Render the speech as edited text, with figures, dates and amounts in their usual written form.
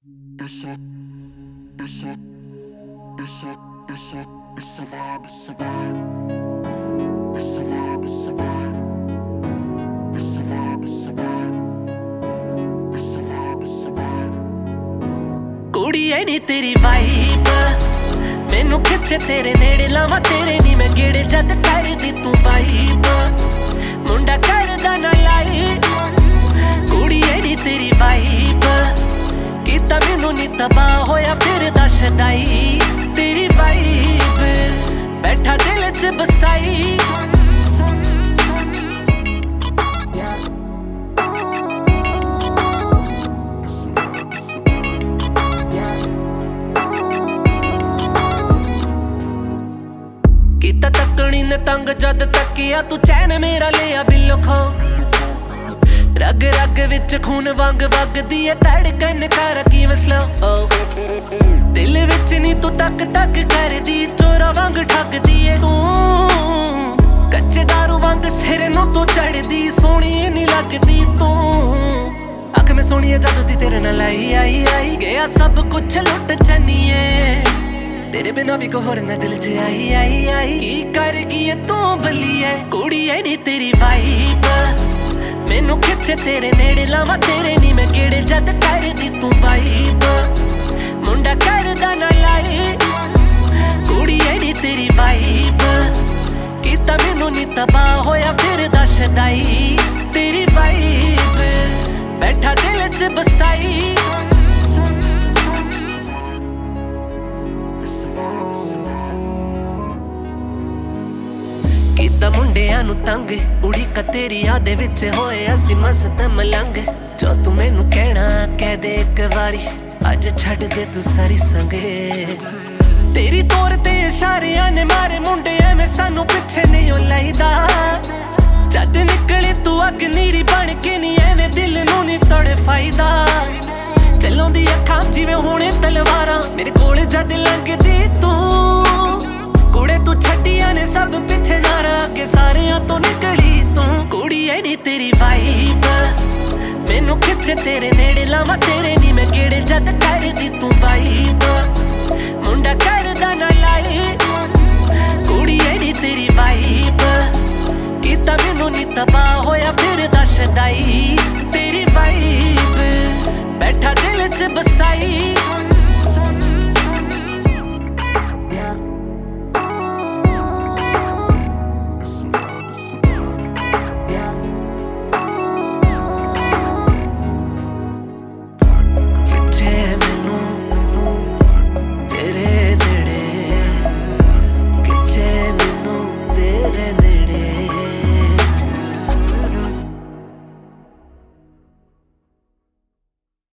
It's a, it's a, it's a, it's a vibe, it's a vibe. It's a vibe, it's a vibe. It's a vibe, it's a vibe. It's a vibe, it's a vibe. ਕੁੜੀਏ ਨੀ ਤੇਰੀ vibe ਮੈਨੂੰ ਖਿੱਚੇ ਤੇਰੇ ਨੇੜੇ ਲਾਵਾਂ ਤੇਰੇ ਨੀ ਮੈਂ ਗੇੜੇ ਜਦ ਕਰਦੀ ਤੂੰ ਵਾਈਬ ਮੁੰਡਾ ਕਰਦਾ ਨਾ ਲਾਈ ਕੁੜੀਏ ਨੀ ਤੇਰੀ ਵਾਈਬ ਕੀਤਾ ਮੈਨੂੰ ਨੀ ਤਬਾਹ ਹੋਇਆ ਫਿਰਦਾ ਸ਼ਦਾਈ ਤੇਰੀ ਵਾਈਬ ਬੈਠਾ ਦਿਲ ਚ ਬਸਾਈ ਕੀਤਾ ਤੱਕਣੀ ਨੇ ਤੰਗ ਜਦ ਤੱਕਿਆ ਤੂੰ ਚੈਨ ਮੇਰਾ ਲਿਆ ਬਿੱਲੋ ਖੋ ਰਗ ਰਗ ਵਿੱਚ ਖੂਨ ਵਾਂਗ ਵਗਦੀ ਏ ਧੜਕਨ ਕਰ ਕਿਵੇਂ ਸਲੋ ਦਿਲ ਵਿੱਚ ਨੀ ਤੂੰ ਤੱਕ ਤੱਕ ਕਰਦੀ ਚੋਰਾ ਵਾਂਗ ਠੱਗਦੀ ਏ ਤੂੰ ਕੱਚੇ ਦਾਰੂ ਵਾਂਗ ਸਿਰ ਨੂੰ ਤੂੰ ਚੜਦੀ ਸੋਹਣੀ ਨੀ ਲੱਗਦੀ ਤੂੰ ਅੱਖ ਮੈਂ ਸੋਹਣੀ ਜਦੋਂ ਦੀ ਤੇਰੇ ਨਾਲ ਆਈ ਗਿਆ ਸਭ ਕੁਛ ਲੁੱਟ ਚੰਨੀਏ तेरे बिना भी कोई होर ना दिल च आई की कर गई तू बलिए कुड़ीए नी तेरी वाइब मैनू खिचे तेरे नेड़े लावां तेरे नी मैं गेड़े जद करदी तू वाइब मुंडा करदा ना लाई कुड़ीए नी तेरी वाइब कीता मैनू नी तबाह होया फिरदा शदाई तेरी वाइब बैठा दिल च बसाई ਕੀਤਾ ਮੁੰਡਿਆਂ ਨੂੰ ਤੰਗ ਉੜੀਕਾ ਤੇਰੀ ਯਾਦ ਵਿੱਚ ਹੋਏ ਅਸੀਂ ਮਸਤ ਮਲੰਗ ਜੋ ਤੂੰ ਮੈਨੂੰ ਕਹਿਣਾ ਕਹਿ ਦੇ ਇੱਕ ਵਾਰੀ ਅੱਜ ਛੱਡ ਦੇ ਤੂੰ ਸਾਰੀ ਸੰਗੇ ਤੇਰੀ ਤੌਰ ਤੇ ਇਸ਼ਾਰਿਆਂ ਨੇ ਮਾਰੇ ਮੁੰਡੇ ਐਵੇਂ ਸਾਨੂੰ ਪਿੱਛੇ ਨਹੀਂ ਲਾਈਦਾ ਜਦ ਨਿਕਲੇ ਤੂੰ ਅੱਗ ਨੀਰੀ ਬਣ ਕੇ ਨਹੀਂ ਐਵੇਂ ਦਿਲ ਨੂੰ ਨਹੀਂ ਤੋੜੇ ਫਾਇਦਾ ਚੱਲਾਉਂਦੀ ਅੱਖਾਂ ਜਿਵੇਂ ਹੁਣੇ ਤਲਵਾਰਾਂ ਮੇਰੇ ਕੋਲ ਜਦ ਲੰਘਦੀ ਤੂੰ ਕੁੜੇ ਤੂੰ ਛੱਡੀਆਂ ਨੇ ਸਭ ਪਿੱਛੇ ਨਾ ਰੱਖ ਕੇ ਸਾਰਿਆਂ ਤੋਂ ਨਿਕਲੀ ਤੂੰ ਕੁੜੀਏ ਨੀ ਤੇਰੀ ਵਾਈਬ ਮੈਨੂੰ ਖਿੱਚੇ ਤੇਰੇ ਨੇੜੇ ਲਾਵਾਂ ਤੇਰੇ ਨੀ ਮੈਂ ਗੇੜੇ ਜਦ ਕਰਦੀ ਤੂੰ ਵਾਈਬ ਮੁੰਡਾ ਕਰਦਾ ਨਾ ਲਾਈ ਕੁੜੀਏ ਨੀ ਤੇਰੀ ਵਾਈਬ ਕੀਤਾ ਮੈਨੂੰ ਨੀ ਤਬਾਹ ਹੋਇਆ ਫਿਰਦਾ ਸ਼ਦਾਈ ਤੇਰੀ ਵਾਈਬ ਬੈਠਾ ਦਿਲ ਚ ਬਸਾਈ